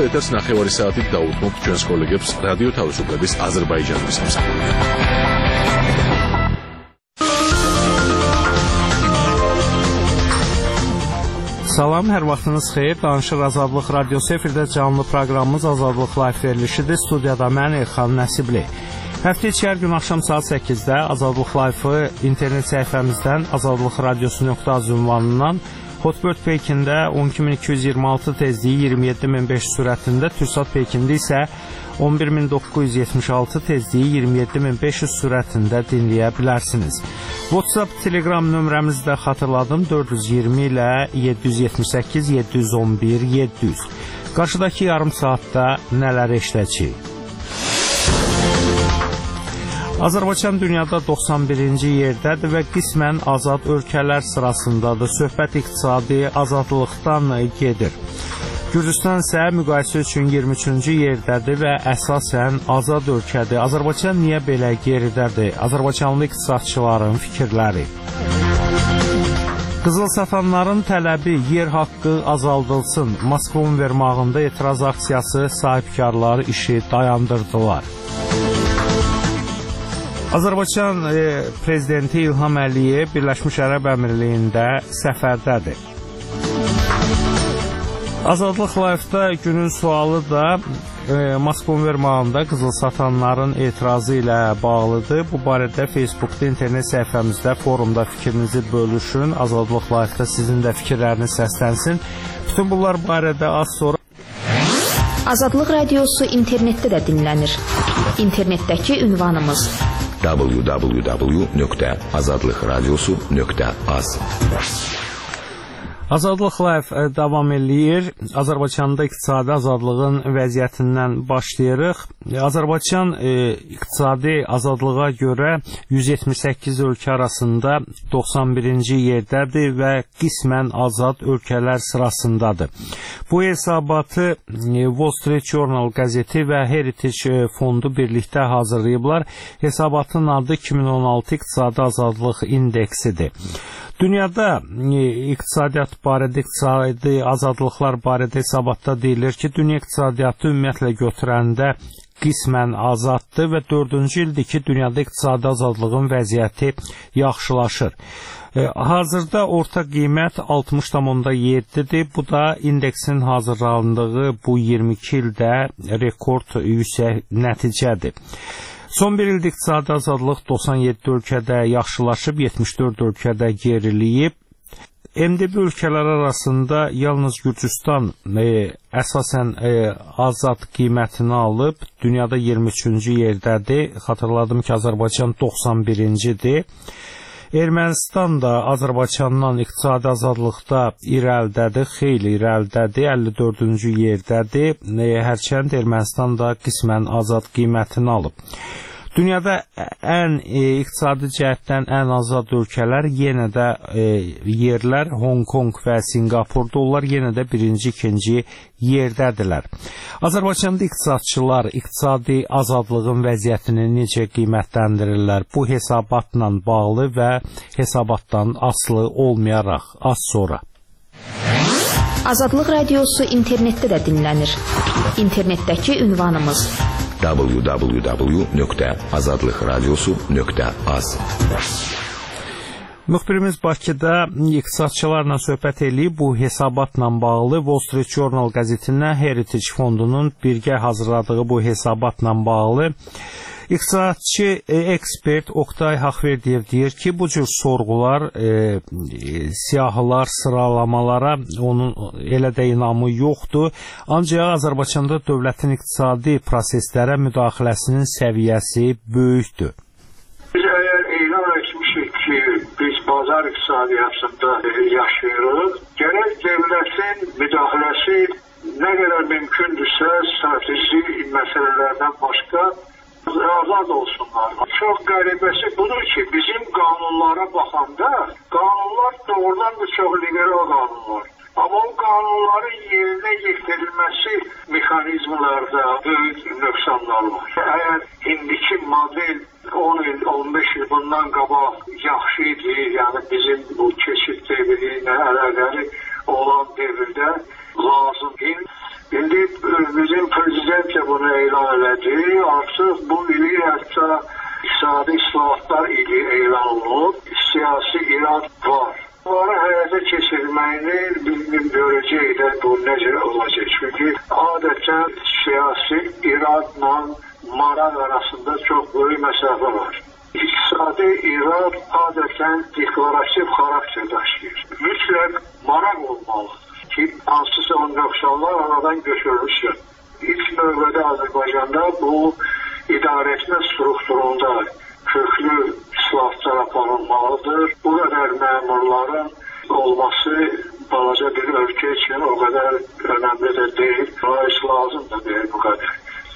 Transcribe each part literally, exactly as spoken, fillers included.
ახლა ეთერს ნახევარი საათით დაუთმობთ ჩვენს კოლეგებს რადიო თავისუფლების აზერბაიჯანის სამსახურში. Salam, hər vaxtınız xeyir. Danışır Azadlıq Radiosu efirdə canlı proqramımız Azadlıq Live verilişidir. Studiyada mən Elxan Nəsibli. Həftə içi hər gün axşam saat səkkizdə Azadlıq Live-ı internet səhifəmizdən azadlıq radiosu nöqtə az ünvanından Hotbird Peykində on iki min iki yüz iyirmi altı tezliyi iyirmi yeddi min beş yüz sürətində, Türksat Peykində isə on bir min doqquz yüz yetmiş altı tezliyi iyirmi yeddi min beş yüz sürətində dinləyə bilərsiniz. WhatsApp, Telegram nömrəmizi də xatırladım, dörd yüz iyirmi ilə yeddi yüz yetmiş səkkiz yeddi yüz on bir yeddi yüz. Qarşıdakı yarım saatda nələr eşidəcəyik? Azərbaycan dünyada doxsan birinci yerdədir və qismən azad ölkələr sırasındadır. Söhbət iqtisadi azadlıqdan gedir. Gürcüstan isə müqayisə üçün iyirmi üçüncü yerdədir və əsasən azad ölkədir. Azərbaycan niyə belə geridədir? Azərbaycanlı iqtisadçıların fikirləri. Qızıl satanların tələbi yer haqqı azaldılsın. Moskva Univermağında etiraz aksiyası sahibkarları işi dayandırdılar. Azərbaycan e, prezidenti İlham Əliyev Birləşmiş Ərəb Əmirliyində səfərdədir. Azadlıq Live-da günün sualı da e, Moskva Univermağında qızıl satanların etirazı ilə bağlıdır. Bu barədə Facebookda, internet səhifəmizdə, forumda fikrinizi bölüşün. Azadlıq Live-da sizin də fikirləriniz səslənsin. Bütün bunlar barədə az sonra Azadlıq Radiosu internetdə də dinlənir. İnternetdəki ünvanımız w w w nöqtə azadlıq radiosu nöqtə az. Azadlıq Live davam eləyir. Azərbaycanda iqtisadi azadlığın vəziyyətindən başlayırıq. Azərbaycan e, iqtisadi azadlığa görə yüz yetmiş səkkiz ölkə arasında doxsan birinci yerdədir və qismən azad ölkələr sırasındadır. Bu hesabatı Wall Street Journal qəzeti və Heritage fondu birlikdə hazırlayıblar. Hesabatın adı iki min on altı İqtisadi Azadlıq İndeksidir. Dünyada iqtisadiyyat barədə, iqtisadi azadlıqlar barədə hesabatda deyilir ki, dünya iqtisadiyyatı ümumiyyətlə götürəndə qismən azaddır və dördüncü ildir ki, dünyada iqtisadi azadlığın vəziyyəti yaxşılaşır. Hazırda orta qiymət altmış tam yeddidir. Bu da indeksin hazırlandığı bu iyirmi iki ildə rekord yüksək nəticədir. Son bir ildə iqtisadi azadlıq doxsan yeddi ölkədə yaxşılaşıb, yetmiş dörd ölkədə geriləyib. M D B ölkələr arasında yalnız Gürcüstan e, əsasən e, azad qiymətini alıb, dünyada iyirmi üçüncü yerdədir. Xatırladım ki, Azərbaycan doxsan birincidir. Ermənistan da Azərbaycandan iqtisadi azadlıqda irəlidədir, xeyli irəlidədir, əlli dördüncü yerdədir. Hərçənd Ermənistan da qismən azad qiymətini alıb. Dünyada ən e, iqtisadi cəhətdən ən azad ölkələr yenə də e, yerlər Hong Kong və Singapurda, onlar yenə də birinci, ikinci yerdədirlər. Azərbaycanda iqtisadçılar iqtisadi azadlığın vəziyyətini necə qiymətləndirirlər? Bu hesabatla bağlı və hesabatdan asılı olmayaraq az sonra. Azadlıq Radiosu internetdə də dinlənir. İnternetdəki ünvanımız w w w nöqtə azadlıq radiosu nöqtə az. Müxbirimiz Bakıda iqtisadçılarla söhbət eləyib. Bu hesabatla bağlı Wall Street Journal qəzetindən Heritage fondunun birgə hazırladığı bu hesabatla bağlı İqtisadçı e, ekspert Oktay Haqverdiyev deyir ki, bu cür sorğular, e, siyahılar, sıralamalara onun elə də inamı yoxdur. Ancaq Azərbaycanda dövlətin iqtisadi proseslərə müdaxiləsinin səviyyəsi böyükdür. Biz əgər elan etmişik ki, biz bazar iqtisadiyyatında yaşayırıq, gərək dövlətin müdaxiləsi nə qədər mümkündürsə strateji məsələlərdən başqa azad olsunlar. Çox qəribəsi budur ki, bizim qanunlara baxanda qanunlar doğrudan da çox liberal qanunlar. Amma o qanunların yerinə yetirilməsi mexanizmlərdə böyük nöqsanlar var. Əgər indiki model on il, on beş il bundan qabaq yaxşı idi, yəni bizim bu keçid devri ilə əlaqəli olan devirdə lazım değil. İndi bizim prezident də bunu elan elədi. Artıq bu ili hətta iqtisadi islahatlar ili elan olunub. Siyasi irad var. Bunları həyata keçirməyini bir görəcək də bu necə olacaq. Çünki adətən siyasi iradla maraq arasında çox böyük məsafə var. İqtisadi irad adətən deklarativ xarakter daşıyır. Mütləq maraq olmalıdır ki, hansısa nöqsanlar aradan götürülsün. İlk növbədə Azərbaycanda bu idarəetmə strukturunda köklü islahatlar aparılmalıdır. Bu qədər məmurların olması balaca bir ölkə üçün o qədər önəmli də deyil. Rais lazım da deyil bu qədər.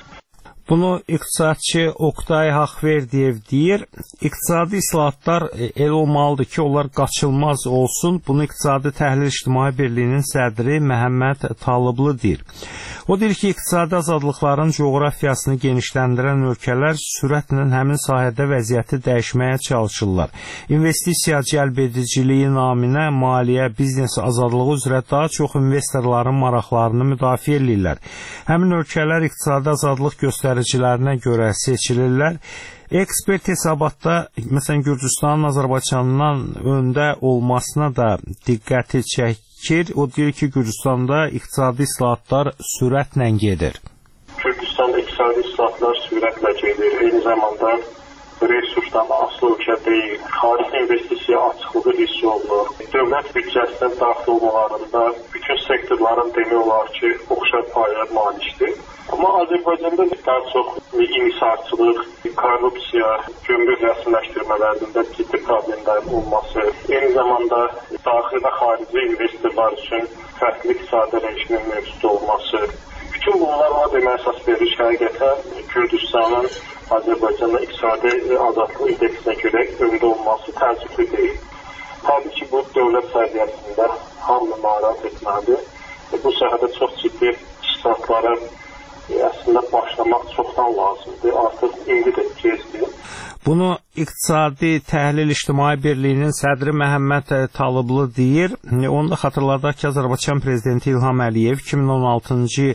Bunu iqtisadçı Oktay Haqverdiyev deyir. İqtisadi islahatlar el olmalıdır ki, onlar qaçılmaz olsun. Bunu İqtisadi Təhlil İctimai Birliyinin sədri Məhəmməd Talıblı deyir. O deyir ki, iqtisadi azadlıqların coğrafiyasını genişləndirən ölkələr sürətlə həmin sahədə vəziyyəti dəyişməyə çalışırlar. İnvestisiya cəlb ediciliyi naminə maliyyə, biznes azadlığı üzrə daha çox investorların maraqlarını müdafiə edirlər. Həmin ölkələr iqtisadi azadlıq göstəricilərinə görə seçilirlər. Ekspert hesabatda, məsələn, Gürcüstanın Azərbaycandan öndə olmasına da diqqəti çəkir. O deyir ki, Gürcüstanda iqtisadi islahatlar sürətlə gedir. Gürcüstanda iqtisadi islahatlar sürətlə gedir. Eyni zamanda resursdan asılı ölkə deyil. Xarici investisiya açıqlığı hiss olunur. Dövlət büdcəsinə daxil olmalarında bütün sektorların demək olar ki, oxşar paylar malikdir. Amma Azərbaycanda daha çox inhisarçılıq, korrupsiya, gömrük rəsmiləşdirmələrində ciddi problemlərin olması, eyni zamanda daxili və xarici investorlar üçün fərqli iqtisadi rejimin mövcud olması. Bütün bunlar ona demək əsas verir ki, həqiqətən Gürcüstanın Azərbaycanla iqtisadi azadlıq indeksinə görə öndə olması təəssüflü deyil. Təbii ki, bu dövlət səviyyəsində hamı narahat etməlidir. Bu sahədə çox ciddi islahatlara əslində başlamaq çoxdan lazımdır. Artıq indi də gezdir. Bunu İqtisadi Təhlil İctimai Birliyinin sədri Məhəmməd Talıblı deyir. Onu da xatırladaq ki, Azərbaycan Prezidenti İlham Əliyev iki min on altıncı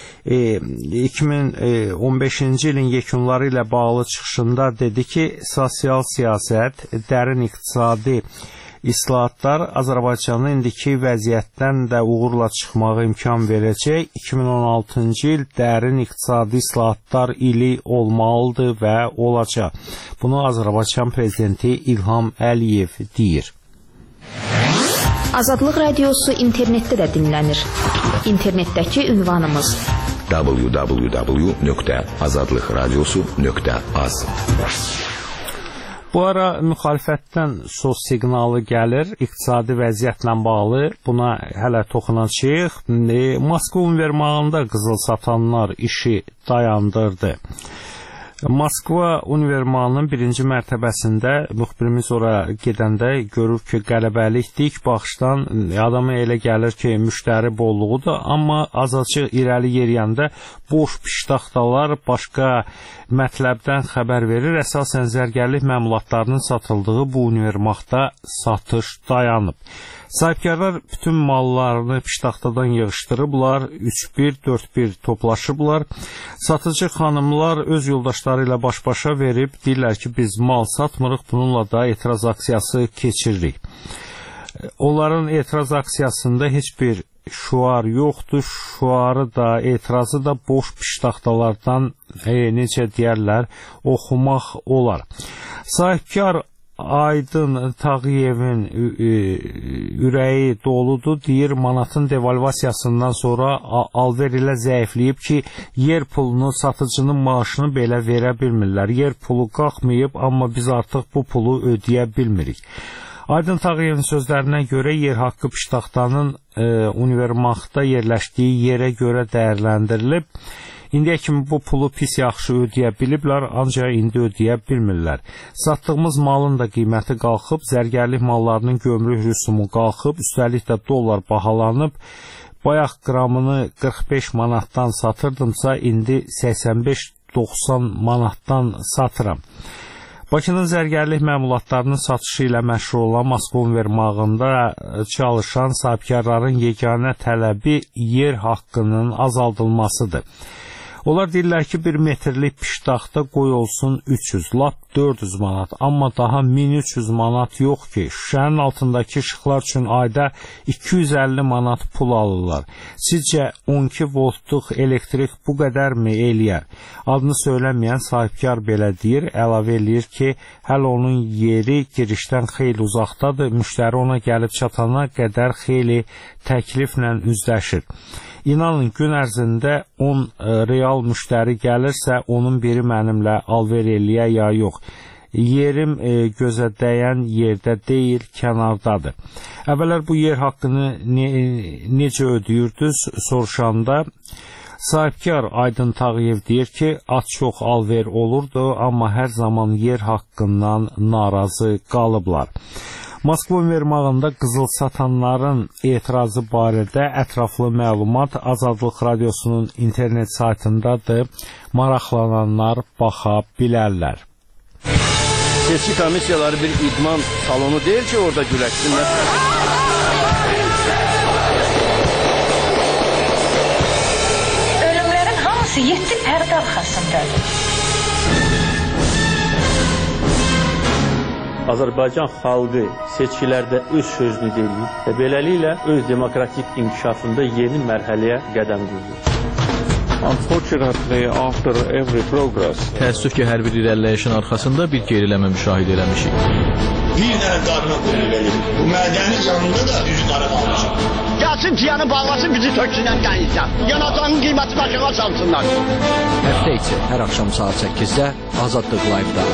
iki min on beşinci ilin yekunları ilə bağlı çıxışında dedi ki, sosial siyasət, dərin iqtisadi islahatlar Azərbaycanın indiki vəziyyətdən də uğurla çıxmağa imkan verəcək. iki min on altıncı il dərin iqtisadi islahatlar ili olmalıdır və olacaq. Bunu Azərbaycan Prezidenti İlham Əliyev deyir. Azadlıq Radiosu internetdə də dinlənir. İnternetdəki ünvanımız w w w nöqtə azadlıqradiosu nöqtə az. Bu ara müxalifətdən söz siqnalı gəlir, iqtisadi vəziyyətlə bağlı. Buna hələ toxunacağıq. Moskva Univermağında qızıl satanlar işi dayandırdı. Moskva Univermağının birinci mərtəbəsində müxbirimiz ora gedəndə görür ki, qələbəlikdir. İlk baxışdan adama elə gəlir ki, müştəri bolluğudur, amma azacıq irəli yeriyəndə boş piştaxtalar başqa mətləbdən xəbər verir. Əsasən zərgərlik məmulatlarının satıldığı bu univermağda satış dayanıb. Sahibkarlar bütün mallarını piştaxtadan yığışdırıblar, üç bir, dörd bir toplaşıblar. Satıcı xanımlar öz yoldaşları ilə baş-başa verib, deyirlər ki, biz mal satmırıq, bununla da etiraz aksiyası keçiririk. Onların etiraz aksiyasında heç bir şuar yoxdur, şuarı da, etirazı da boş piştaxtalardan, e, necə deyərlər, oxumaq olar. Sahibkar Aydın Tağıyevin ürəyi doludur, deyir, manatın devalvasiyasından sonra alver ilə zəifləyib ki, yer pulunu, satıcının maaşını belə verə bilmirlər. Yer pulu qalxmayıb, amma biz artıq bu pulu ödəyə bilmirik. Aydın Tağıyevin sözlərinə görə yer haqqı piştaxtanın e, univermağda yerləşdiyi yerə görə dəyərləndirilib. İndiyə kimi bu pulu pis yaxşı ödəyə biliblər, ancaq indi ödəyə bilmirlər. Satdığımız malın da qiyməti qalxıb, zərgərlik mallarının gömrük rüsumu qalxıb, üstəlik də dollar bahalanıb. Bayaq qramını qırx beş manatdan satırdımsa, indi səksən beş doxsan manatdan satıram. Bakının zərgərlik məmulatlarının satışı ilə məşğul olan Moskva Univermağında çalışan sahibkarların yeganə tələbi yer haqqının azaldılmasıdır. Onlar deyirlər ki, bir metrlik piştaxta qoy olsun üç yüz, lap dörd yüz manat, amma daha min üç yüz manat yox ki, şüşənin altındakı işıqlar üçün ayda iki yüz əlli manat pul alırlar. Sizcə on iki voltluq elektrik bu qədər mi eləyər? Adını söyləməyən sahibkar belə deyir, əlavə eləyir ki, hələ onun yeri girişdən xeyli uzaqdadır, müştəri ona gəlib çatana qədər xeyli təkliflə üzləşir. İnanın, gün ərzində on real müştəri gəlirsə, onun biri mənimlə alver eləyə ya yox. Yerim e, gözə dəyən yerdə deyil, kənardadır. Əvvəllər bu yer haqqını ne, necə ödəyirdiniz soruşanda, sahibkar Aydın Tağıyev deyir ki, az çox alver olurdu, amma hər zaman yer haqqından narazı qalıblar. Moskva Univermağında qızıl satanların etirazı barədə ətraflı məlumat Azadlıq Radiosunun internet saytındadır. Maraqlananlar baxa bilərlər. Seçki komissiyaları bir idman salonu deyil ki, orada güləşsinlər. Ölümlərin hamısı yeddi pərdə arxasındadır. Azərbaycan xalqı seçkilərdə öz sözünü deyir və beləliklə öz demokratik inkişafında yeni mərhələyə qədəm qoyur. Unfortunately, after every progress, təəssüf ki, hər bir irəliləyişin arxasında bir geriləmə müşahidə eləmişik. Bir dənə qarına qoyur verir. Bu mədənin yanında da düz qarı qalmışıq. Gəlsin ciyanı bağlasın, bizi töksünən qəyizdən. Yanacağın qiyməti başına salsınlar. Həftə içi hər axşam saat səkkizdə Azadlıq Live-da.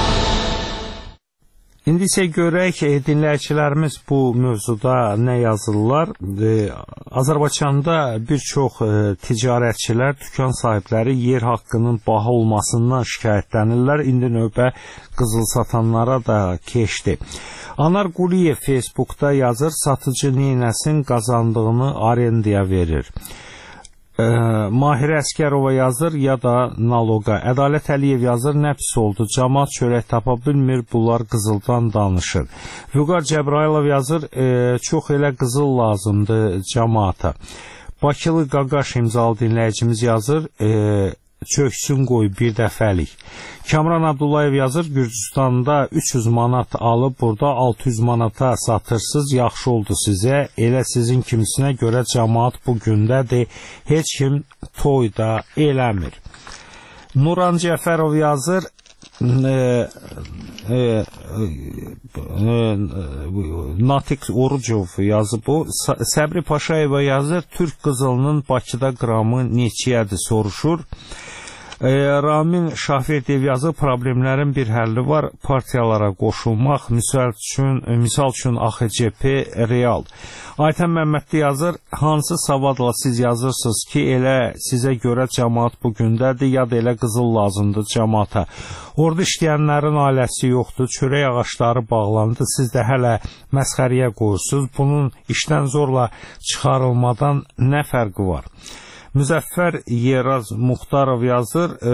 İndi isə görək, dinləyicilərimiz bu mövzuda nə yazırlar. E, Azərbaycanda bir çox e, ticarətçilər, dükan sahibləri yer haqqının baha olmasından şikayətlənirlər. İndi növbə qızıl satanlara da keçdi. Anar Quliyev Facebookda yazır, satıcı neynəsin qazandığını arendaya verir. Ə, Mahirə Əskərova yazır, ya da naloqa. Ədalət Əliyev yazır, nə pis oldu, cəmaat çörək tapa bilmir, bunlar qızıldan danışır. Vüqar Cəbrailov yazır, e, çox elə qızıl lazımdır cəmaata. Bakılı Qaqaş imzalı dinləyicimiz yazır, e, çöksün qoy bir dəfəlik. Kamran Abdullayev yazır, Gürcüstanda üç yüz manat alıb burada altı yüz manata satırsınız, yaxşı oldu sizə, elə sizin kimisinə görə cəmaat bu gündədir, heç kim toy da eləmir. Nuran Cəfərov yazır, e, e, e, Natiq Orucov yazır bu, Səbri Paşayeva yazır, Türk qızılının Bakıda qramı neçəyədir soruşur. E, Ramin Şahverdiyev yazır, problemlərin bir həlli var, partiyalara qoşulmaq, misal üçün, misal üçün A X C P real. Aytən Məmmədli yazır, hansı savadla siz yazırsınız ki, elə sizə görə cəmaat bu gündədir, ya da elə qızıl lazımdır cəmaata. Orada işləyənlərin ailəsi yoxdur, çörək ağaçları bağlandı, siz də hələ məsxəriyə qoyursunuz, bunun işdən zorla çıxarılmadan nə fərqi var? Müzəffər Yeraz Muxtarov yazır, e,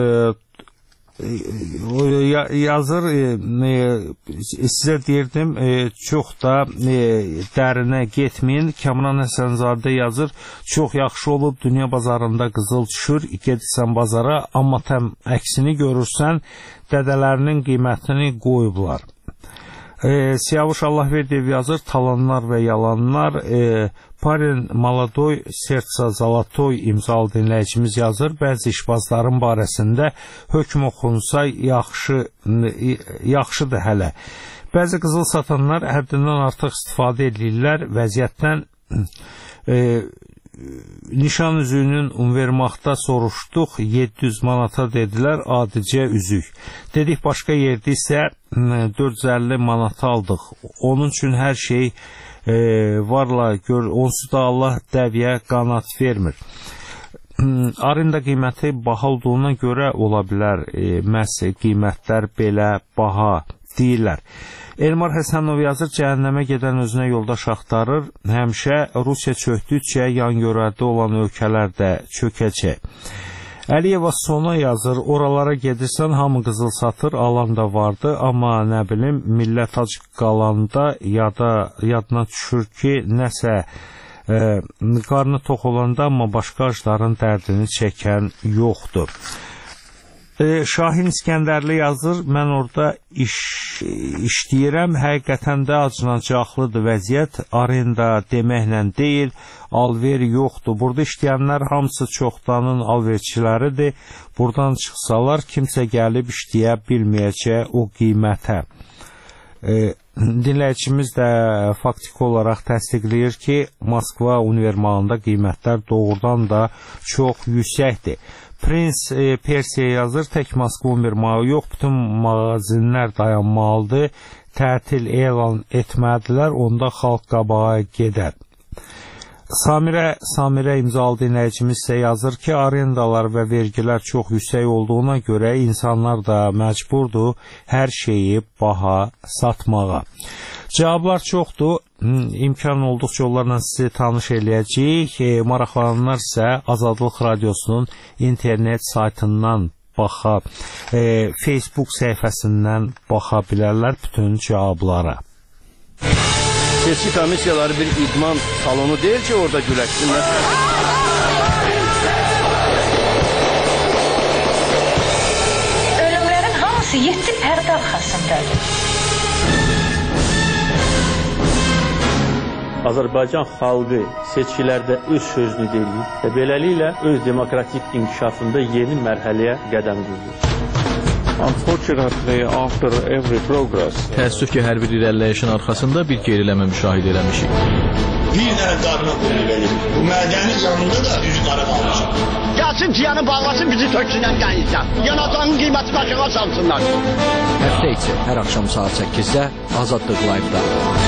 e, yazır, e, sizə deyirdim, e, çox da e, dərinə getməyin. Kamran Həsənzadə yazır, çox yaxşı olub, dünya bazarında qızıl düşür, gedirsən bazara, amma təm əksini görürsən, dədələrinin qiymətini qoyublar. E, Siyavuş Allahverdiyev yazır, talanlar və yalanlar, e, Parin Maladoy Sertsa Zalatoy imzalı dinləyicimiz yazır, bəzi işbazların barəsində hökm oxunsa yaxşı, yaxşıdır hələ. Bəzi qızıl satanlar həddindən artıq istifadə edirlər, vəziyyətdən e, nişan üzüyünün Univermağda soruşduq, yeddi yüz manata dedilər, adicə üzük. Dedik, başqa yerdə isə dörd yüz əlli manata aldıq. Onun üçün hər şey e, varla, gör, onsuz da Allah dəviyə qanat vermir. Arenda qiyməti baha olduğuna görə ola bilər, e, məhz qiymətlər belə baha deyirlər. Elmar Həsənov yazır, cəhənnəmə gedən özünə yoldaş axtarır, həmişə Rusiya çöktükcə yan görədə olan ölkələr də çökəcək. Əliyeva sona yazır, oralara gedirsən, hamı qızıl satır, alan da vardı, amma nə bilim, millət ac qalanda yada, yadına düşür ki, nəsə e, qarnı tox olanda, amma başqa acların dərdini çəkən yoxdur. E, Şahin İskəndərli yazır, mən orada iş işləyirəm, həqiqətən də acınacaqlıdır vəziyyət, arenda deməklə deyil, alver yoxdur. Burada işləyənlər hamısı çoxdanın alverçiləridir. Buradan çıxsalar, kimsə gəlib işləyə bilməyəcək o qiymətə. E, dinləyicimiz də faktiki olaraq təsdiqləyir ki, Moskva univermağında qiymətlər doğrudan da çox yüksəkdir. Prins e, Persiya yazır, tək Moskva univermağı yox, bütün mağazinlər dayanmalıdır, tətil elan etmədilər, onda xalq qabağa gedər. Samirə, Samirə imzalı dinləyicimiz isə yazır ki, arendalar və vergilər çox yüksək olduğuna görə insanlar da məcburdur hər şeyi baha satmağa. Cavablar çoxdur, imkan olduqca onlarla sizi tanış eləyəcəyik. E, maraqlananlar isə Azadlıq Radiosunun internet saytından baxa, e, Facebook səhifəsindən baxa bilərlər bütün cavablara. Seçki komissiyaları bir idman salonu deyil ki, orada güləşsinlər. Ölümlərin hamısı yeddi pərdə arxasındadır. Azərbaycan xalqı seçkilərdə öz sözünü deyir və beləliklə öz demokratik inkişafında yeni mərhələyə qədəm qoyur. Unfortunately, after every progress, təəssüf ki, hər bir irəliləyişin arxasında bir geriləmə müşahidə eləmişik. Bir dənə qarına qulluq edir. Bu mədəni canında da üzüqarı qalmışıq. Gəlsin ciyanı bağlasın, bizi töksünən qənizdən. Yanacağın qiyməti başına salsınlar. Həftə içi hər axşam saat səkkizdə Azadlıq Live-da.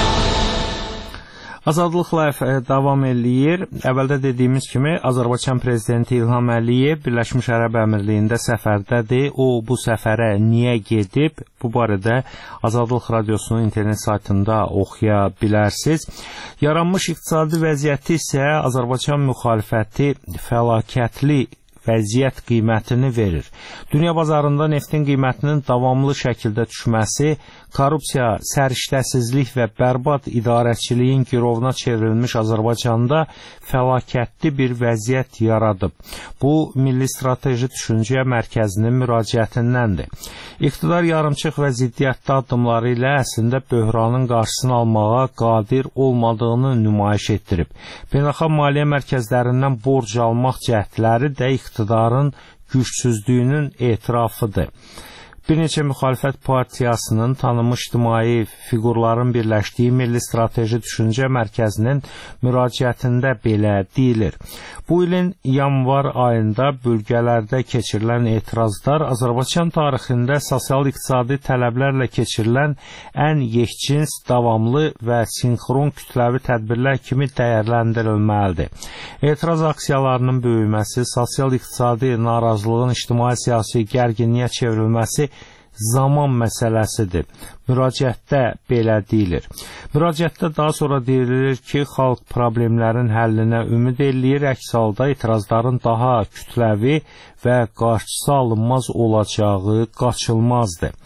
Azadlıq Live davam eləyir. Əvvəldə dediyimiz kimi Azərbaycan prezidenti İlham Əliyev Birləşmiş Ərəb Əmirliyində səfərdədir. O bu səfərə niyə gedib? Bu barədə Azadlıq Radiosunun internet saytında oxuya bilərsiniz. Yaranmış iqtisadi vəziyyəti isə Azərbaycan müxalifəti fəlakətli vəziyyət qiymətini verir. Dünya bazarında neftin qiymətinin davamlı şəkildə düşməsi, korrupsiya, səriştəsizlik və bərbad idarəçiliyin girovuna çevrilmiş Azərbaycanda fəlakətli bir vəziyyət yaradıb. Bu, Milli Strateji Düşüncə Mərkəzinin müraciətindəndir. İqtidar yarımçıq və ziddiyyətli addımları ilə əslində böhranın qarşısını almağa qadir olmadığını nümayiş etdirib. Beynəlxalq maliyyə mərkəzlərindən borc almaq cəhdləri də iqtidarın gücsüzlüyünün etirafıdır. Bir neçə müxalifət partiyasının tanınmış ictimai fiqurların birləşdiyi Milli Strateji Düşüncə Mərkəzinin müraciətində belə deyilir. Bu ilin yanvar ayında bölgələrdə keçirilən etirazlar Azərbaycan tarixində sosial-iqtisadi tələblərlə keçirilən ən yekcins, davamlı və sinxron kütləvi tədbirlər kimi dəyərləndirilməlidir. Etiraz aksiyalarının böyüməsi, sosial-iqtisadi narazılığın ictimai-siyasi gərginliyə çevrilməsi zaman məsələsidir. Müraciətdə belə deyilir. Müraciətdə daha sonra deyilir ki, xalq problemlərin həllinə ümid eləyir, əks halda etirazların daha kütləvi və qarşısı alınmaz olacağı qaçılmazdır.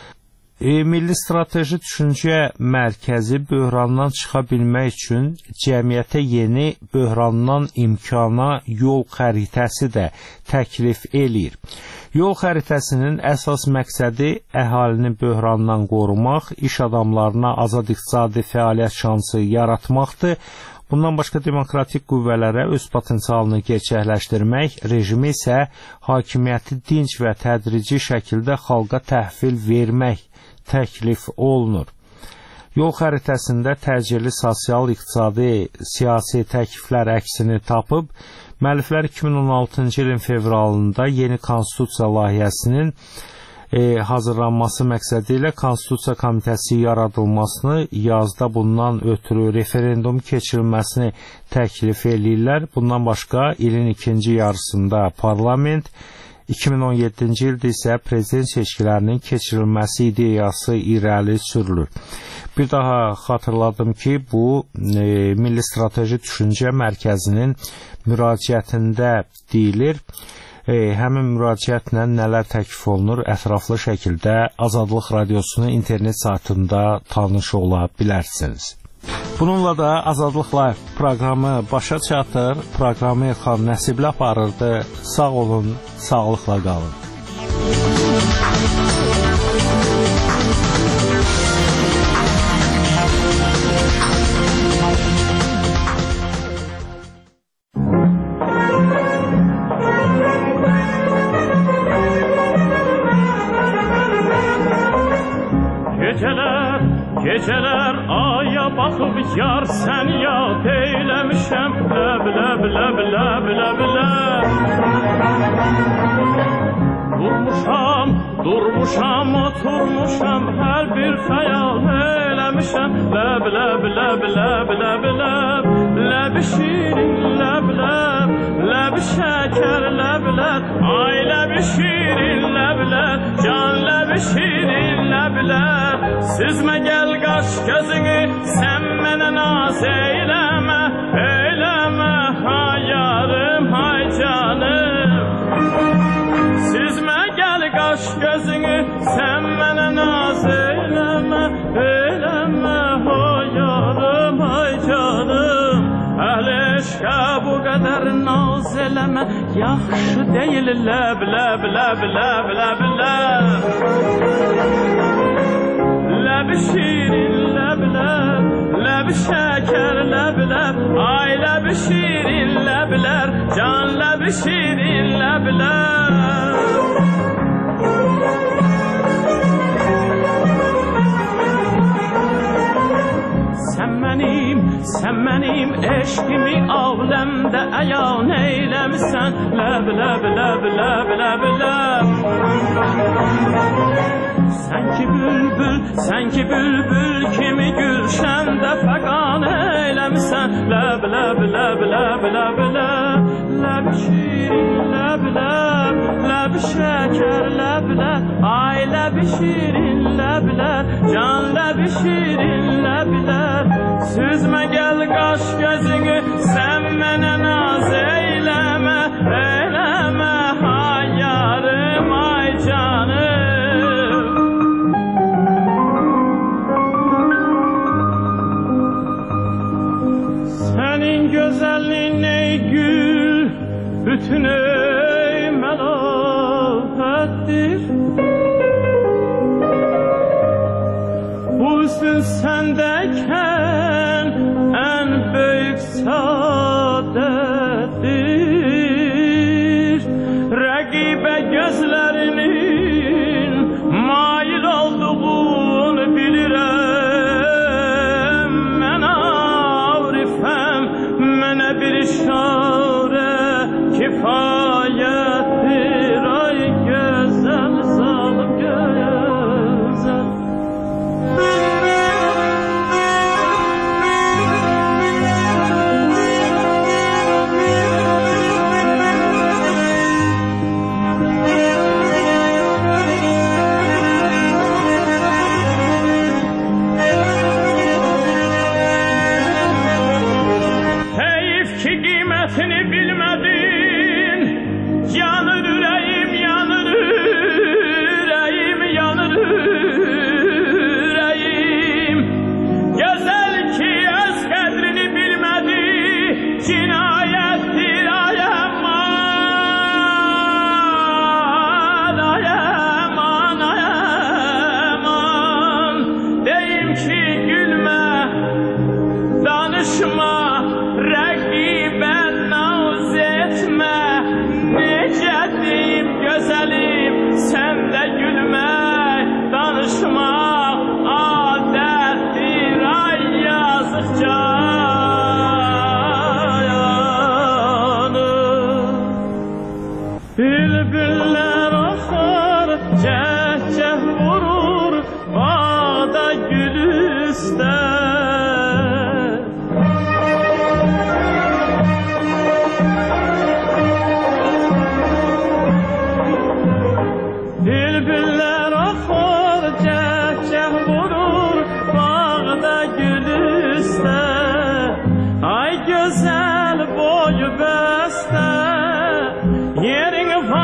E, Milli Strateji Düşüncə Mərkəzi böhrandan çıxa bilmək üçün cəmiyyətə yeni böhrandan imkana yol xəritəsi də təklif eləyir. Yol xəritəsinin əsas məqsədi əhalini böhrandan qorumaq, iş adamlarına azad iqtisadi fəaliyyət şansı yaratmaqdır. Bundan başqa demokratik qüvvələrə öz potensialını gerçəkləşdirmək, rejimi isə hakimiyyəti dinc və tədrici şəkildə xalqa təhvil vermək təklif olunur. Yol xəritəsində təcili sosial, iqtisadi, siyasi təkliflər əksini tapıb, müəlliflər iki min on altıncı ilin fevralında yeni konstitusiya layihəsinin e, hazırlanması məqsədi ilə Konstitusiya Komitəsi yaradılmasını, yazda bundan ötürü referendum keçirilməsini təklif eləyirlər. Bundan başqa ilin ikinci yarısında parlament, iki min on yeddinci ildə isə prezident seçkilərinin keçirilməsi ideyası irəli sürülür. Bir daha xatırladım ki, bu e, Milli Strateji Düşüncə Mərkəzinin müraciətində deyilir. e, həmin müraciətlə nələr təklif olunur, ətraflı şəkildə Azadlıq Radiosunun internet saytında tanış ola bilərsiniz. Bununla da Azadlıqla proqramı başa çatır. Proqramı Xan Nəsibli aparırdı. Sağ olun, sağlıqla qalın. Geceler, geceler aya bakıp yar sen yad eylemişem. Leb leb leb leb leb leb. Durmuşam, durmuşam, oturmuşam, her bir hayal eylemişem. Leb leb leb leb leb leb. Leb şirin leb leb, leb şeker leb leb. Ay leb şirin leb leb, can leb şirin leb leb. Süzme gel kaş gözünü, sen mene naz eyleme, eyleme. Hay yarım, hay canım. Süzme gel kaş gözünü, sen mene naz eyleme, eyleme. Hay yarım, hay canım. Əhl-i eşqə bu qədər naz eləmə, yaxşı deyil. Ləb, ləb, ləb, ləb, ləb, ləb. Ləb şirin, ləb, ləb, ləb şəkər, ləb, ləb. Ay ləb şirin, ləb, ləb, can ləb şirin, ləb, ləb. Sən mənim, sən mənim eşqimi avləmdə əyan eyləmisən. Ləb, ləb, ləb, ləb, ləb, ləb. Sən ki bülbül, sən ki bülbül kimi gülşəndə fəqan eyləmisən. Ləb, ləb, ləb, ləb, ləb, ləb. Ləb şirin, ləb, ləb, ləb şəkər, ləb, ləb. Ay ləb şirin, ləb, ləb, can ləb şirin, ləb, ləb. Süzme gel kaş gözünü, sen mene naz eyleme, eyleme. Hay yarım, ay canım. Senin güzelliğin ey gül, bütün ey melafettir. Bu hüsn sendeyken en büyük saadettir. Rakibe gözlerinin mail olduğunu bilirim. Men avrifem, mene bir işare kifayettir. Ay güzel zalim güzel. Bülbüller axar, cəhcəh vurur bağda gülüstə. Bülbüller axar, cəhcəh vurur bağda gülüstə. Ay gözəl boyu bəstə, yerin var.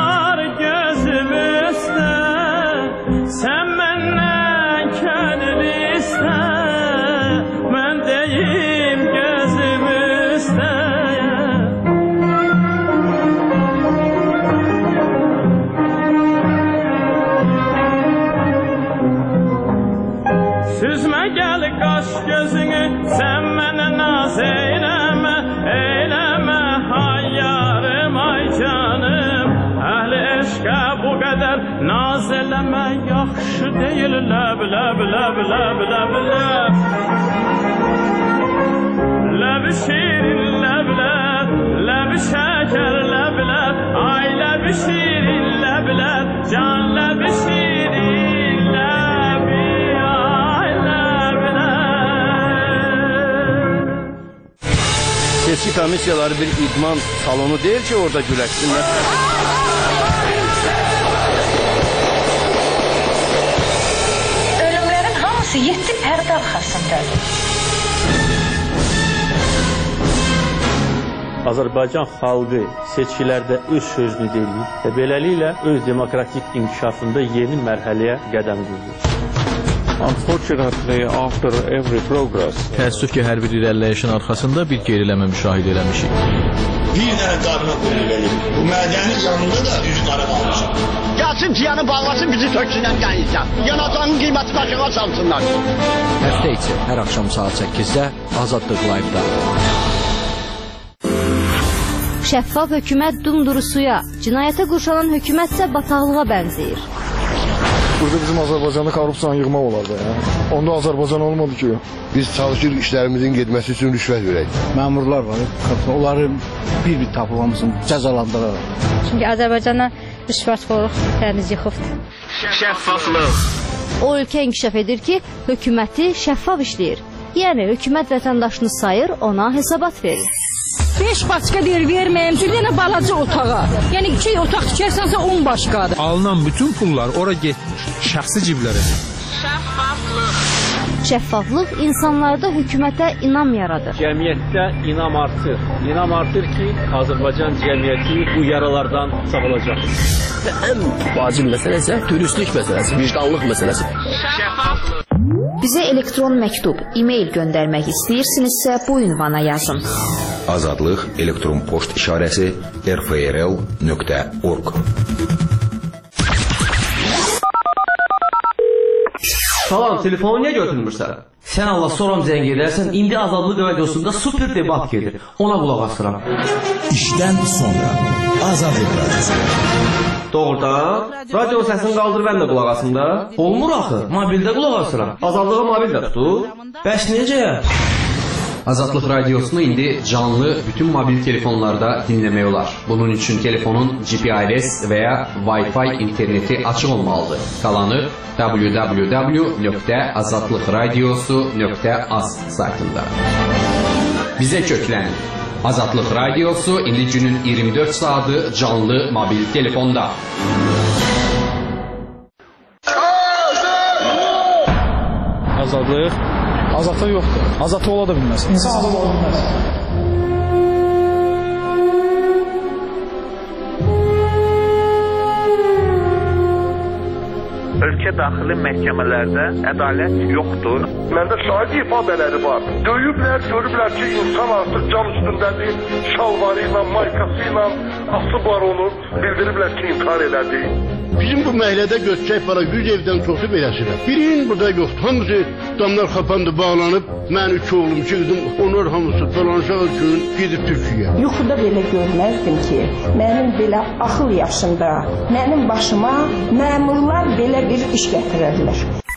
naz eləmə yaxşı deyil, ləb, ləb, ləb, ləb, ləb, ləb. Ləb şirin, ləb, ləb, ləb şəkər, ləb, ləb, ay ləb şirin, ləb, ləb, can ləb şirin, ləb, ay ləb, ləb. Seçki komissiyaları bir idman salonu deyil ki, orada güləşsinlər. Ölümlərin hamısı yeddi pərdə arxasındadır. Azərbaycan xalqı seçkilərdə öz sözünü deyir və beləliklə öz demokratik inkişafında yeni mərhələyə qədəm qoyur. Unfortunately, after every progress, təəssüf ki, hər bir irəliləyişin arxasında bir geriləmə müşahidə eləmişik. Bir dənə qarına qoyulur. Bu mədəni canında da üzü qara qalmışam. Gəlsin ciyanı bağlasın, bizi töksünlər qənizdən. Yanacağın qiyməti başına salsınlar. Həftə içi hər axşam saat səkkizdə Azadlıq Live-da. Şəffaf hökumət dumdurusuya, cinayətə qurşanan hökumətsə bataqlığa bənzəyir. Burada bizim Azərbaycanda korrupsiyanı yığmaq olardı. Ya. Onda Azərbaycan olmadı ki. Biz çalışırıq işlərimizin getməsi üçün rüşvət verək. Məmurlar var, onları bir-bir tapılmasın, cəzalandıraraq. Çünki Azərbaycana rüşvətxorluq təmiz yıxıbdır. Şəffaflıq. O ölkə inkişaf edir ki, hökuməti şəffaf işləyir. Yəni, hökumət vətəndaşını sayır, ona hesabat verir. beş başqa deyir, verməyəm, bir dənə balaca otağa. Yəni, iki otaq tikərsənsə on başqadır. Alınan bütün pullar ora getmiş, şəxsi ciblərə. Şəffaflıq. Şəffaflıq insanlarda hökumətə inam yaradır. Cəmiyyətdə inam artır. İnam artır ki, Azərbaycan cəmiyyəti bu yaralardan sağılacaq. Ən vacib məsələ isə dürüstlük məsələsi, vicdanlıq məsələsi. Şəffaflıq. Bizə elektron məktub, e-mail göndərmək istəyirsinizsə bu ünvana yazın. Azadlıq elektron poçt işarəsi r f r l nöqtə org. Salam, telefonu niyə götürmürsən? Sən Allah soram zəng edərsən, indi Azadlıq radiosunda super debat gedir. Ona qulaq asıram. İşdən sonra Azadlıq radiosu. Doğrudan, radio səsini qaldır, mən də qulaq asım da. Olmur axı, mobildə qulaq asıram. Azadlığa mobil də tutur. Bəs necə? Azadlıq radiosunu indi canlı bütün mobil telefonlarda dinləmək olar. Bunun üçün telefonun G P R S və ya Wi-Fi interneti açıq olmalıdır. Qalanı w w w nöqtə azadlıqradiosu nöqtə az saytında. Bizə köklənin. Azadlıq radiosu indi günün iyirmi dörd saatı canlı mobil telefonda. Azadlıq. Azadlıq yoxdur. Azadlıq ola da bilməz. İnsan azad ola bilməz. Ölkə daxili məhkəmələrdə ədalət yoxdur. Məndə şahid ifadələri var. Döyüblər, görüblər ki, insan artıq can üstündədir, şalvarı ilə, maykası ilə asıb var onu, bildiriblər ki, intihar elədi. Bizim bu məhəllədə göçək var, yüz evdən çoxu beləsidir. Birinin burada yoxdur. Hamısı damlar xapandı, bağlanıb. Mən üç oğlum, iki qızım, onlar hamısı dolanışaq üçün gedib Türkiyəyə. Yuxuda belə görməzdim ki, mənim belə axıl yaşında, mənim başıma məmurlar belə bir iş gətirərlər.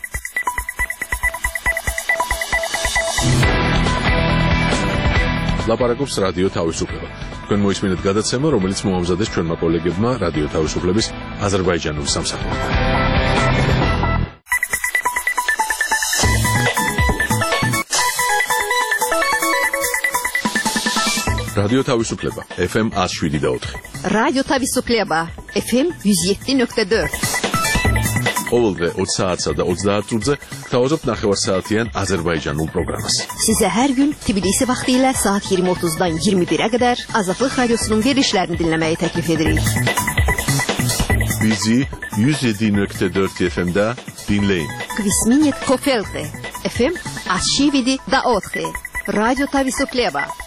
ლაპარაკობს რადიო თავისუფლება. თქვენ მოისმინეთ გადაცემა, რომელიც მოამზადეს ჩვენმა კოლეგებმა რადიო თავისუფლების აზერბაიჯანულ სამსახურთან. რადიო თავისუფლება F M one oh seven point four. რადიო თავისუფლება F M one oh seven point four. ყოველდღე ოც საათსა და ოცდაათ წუთზე გთავაზობთ ნახევარსაათიან აზერბაიჯანულ პროგრამას. Sizə hər gün Tbilisi vaxtı ilə saat iyirmi otuzdan iyirmi birə qədər Azadlıq radiosunun verilişlərini dinləməyi təklif edirik. Bizi one oh seven point four F M-də dinləyin. Kvisminet Kofelte F M one oh seven point four. Радио Тависуклеба